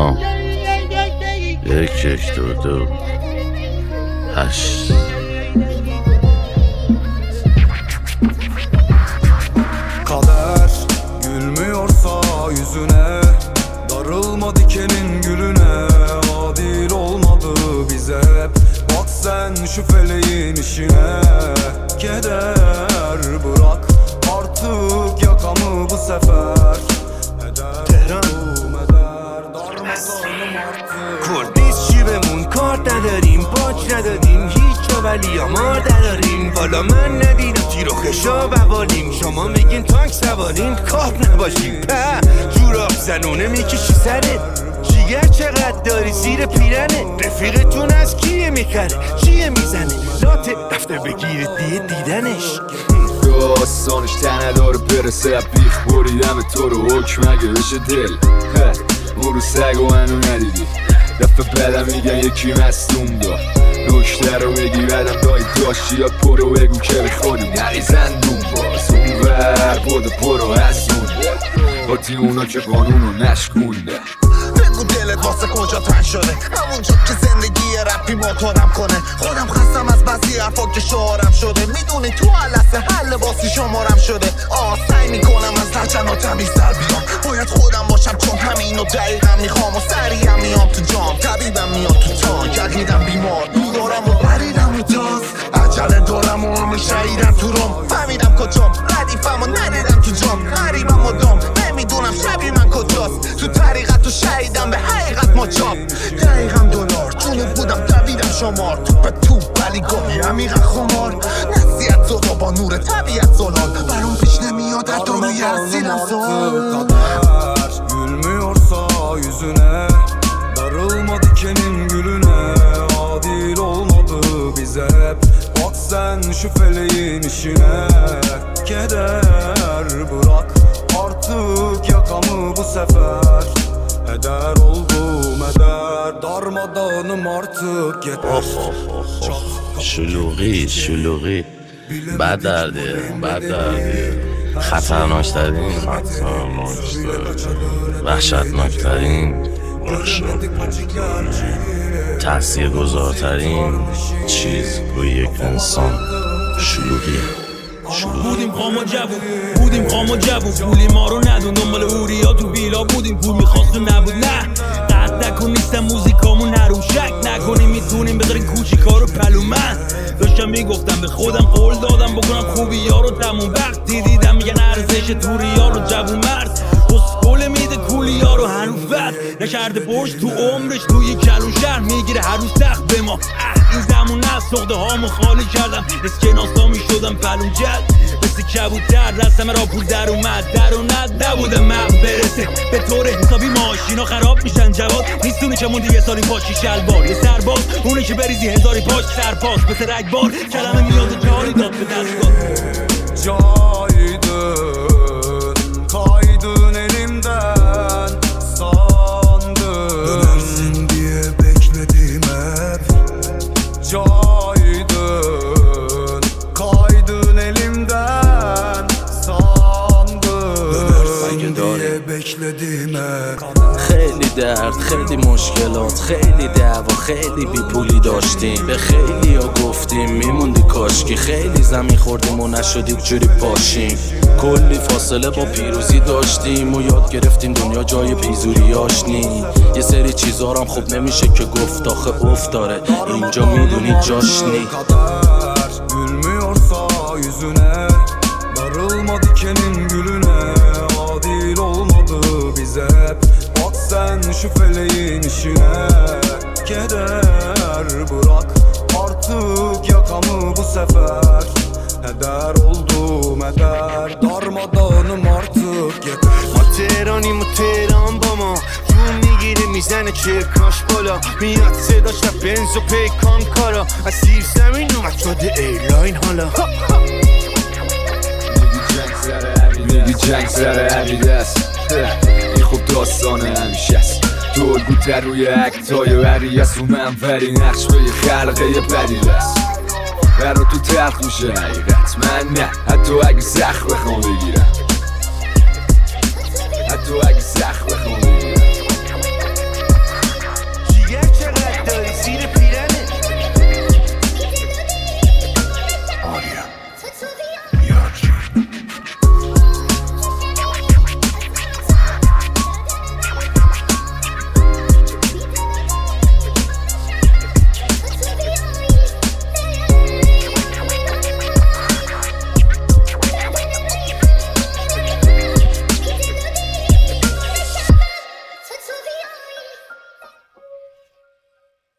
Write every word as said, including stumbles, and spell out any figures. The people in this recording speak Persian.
نه یک یک دو دو هشت. Kader gülmüyorsa yüzüne, darılma dikenin gülüne. Adil olmadı bize hep, bak sen şu feleğin işine. Keder bırak artık yakamı bu sefer. Heder oldum eder, darmadanım artık. کردیس جیبمون کار نداریم، باج ندادیم هیچ جا، ولی آمار نداریم. والا من ندیدم تیر و خشاب بوالیم، شما میگین تانک سوارین کار نباشیم. په جوراب زنونه میکشی سرت، جیگر چقدر داری زیر پیرنه. رفیقتون از کیه میخره چیه میزنه، لاته رفته بگیرید دیه دیدنش. داستانش تنه داره برسه، بیخ بریدم تو رو حکم اگه بشه دل. برو سگ و منو ندیدی، دفعه بدم میگن یکی مستون دار. نکته رو بگی بدم دایی داشتی یا پرو بگو که بخوری نریزن دون باز. اون ور بوده پرو هستون باتی اونا که قانونو نشکونده. بگو دلت واسه کجا تن شده، همونجا که زندگی رپی موتورم کنه. خودم خستم از بعضی حرفا که شعارم شده، میدونی تو علسه حل باسی شمارم شده. آه سعی میکنم از لجن و تمیز در بیام، باید خودم باشم چون همینو دقیقم میخوام. و سریعم میام تو جام، طبیبم میاد تو تانک، عقیدم بیمار دارم و بریدم رو تاز. عجله دارم و همه شهیدم تو روم، فهمیدم کجام ردیفم و ندیدم تو جام. غریبم مدام نمیدونم شبیه من کجاست، تو طریقت و شهیدم به حقیقت ما چاپ. دقیقم دلار جونو بودم دویدم شمار، توپ توپ ولی گاهی عمیقا خمار. نصیحت زدا با نور طبیعت زلال، برام پیش نمیاد حتی روی اصیلم سال. Gülmüyorsa yüzüne, darılma dikenin gülüne. Adil olmadı bize hep, bak sen şu feleğin işine. Keder bırak artık yakamı bu sefer. Heder oldum eder, darmadanım artık yeter. شلوغی شلوغی بد درده بد درده خطرناکترین وحشتناکترین تأثیر گذارترین چیز روی یک انسان شلوغیه. بودیم خام و جوون، بودیم خام و جوون، پولی ما رو ندون، دنبال اوریا تو بیلا بودیم، پول میخواست و نبود. نه قد نکن نیستم موزیکامون نروم، شک نکنیم میتونیم بذاریم کوچیکا رو پلو. من داشتم میگفتم به خودم قول دادم بکنم خوبی ها رو تموم. وقتی دیدم میگن ارزش توری ها رو جوون مرد اسکول میده کولی ها رو هنوز ود نکرده پرش تو عمرش توی کلون شهر میگیره هر روز تخت به ما. این زمون نه سخته هامو خالی کردم، اسکناسا میشدم پلون جد مثل کبوتر رسم را پول در اومد در و ند نبودم من برسه به طور حسابی ماشینا خراب میشن. جواد نیستونی چه موندی یه سالی پاشی شلوار، یه سرباز اونه که بریزی هزاری پاش سرپاس مثل رگبار. کلمه میاد جاری داد به دستگاه. Caydın, kaydın elimden sandım, dönersin diye bekledim hep. Caydın, kaydın elimden sandım, dönersin diye bekledim hep. خیلی درد خیلی مشکلات خیلی دعوا خیلی بی پولی داشتیم، به خیلی ها گفتیم میموندی کاشکی، خیلی زمین خوردیم و نشدیم جوری پاشیم. کلی فاصله با پیروزی داشتیم و یاد گرفتیم دنیا جای بیزوریاش نی. یه سری چیزارم خوب نمیشه که گفت آخه افت داره اینجا میدونی جاش نی. Gülmüyorsa yüzüne, darılma dikenin gülüne. Adil olmadı bize hep, bak sen şu feleğin işine. Keder bırak artık yakamı bu sefer. Heder oldum eder, darmadanım artık yeter. ما تهرانیم و تهران با ما جون میگیره میزنه چرکاش بالا، میاد صداش و بنز و پیکان کارا. از سیر زمین اومد شده ایرلاین حالا. میگی جنگ سر عقیدست، این خوب داستانه همیشه است. تو الگوتر روی اکتای وری است، رو منوری نقش به یه خلقه یه بدیل است. برا تو تلخ میشه حقیقت، من نه حتی اگه سخت بخوام بگیرم، حتی اگه سخت بخوام